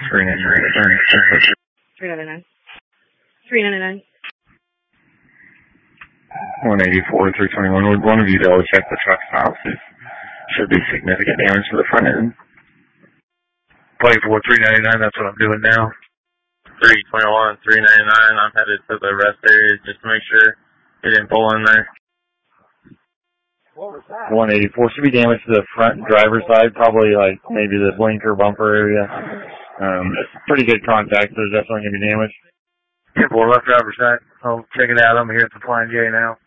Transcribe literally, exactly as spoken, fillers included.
three ninety-nine. three ninety-nine. three ninety-nine. one eighty-four, three twenty-one. Would one of you double check the truck stops? It should be significant damage to the front end. Play for three ninety-nine, that's what I'm doing now. three twenty-one, three ninety-nine, I'm headed to the rest area just to make sure it didn't pull in there. What was that? one eighty-four should be damage to the front driver's side, probably like maybe the blinker bumper area. Um, it's pretty good contact, so there's definitely going to be damage. ten four, left driver's side. I'll check it out. I'm here at the Flying J now.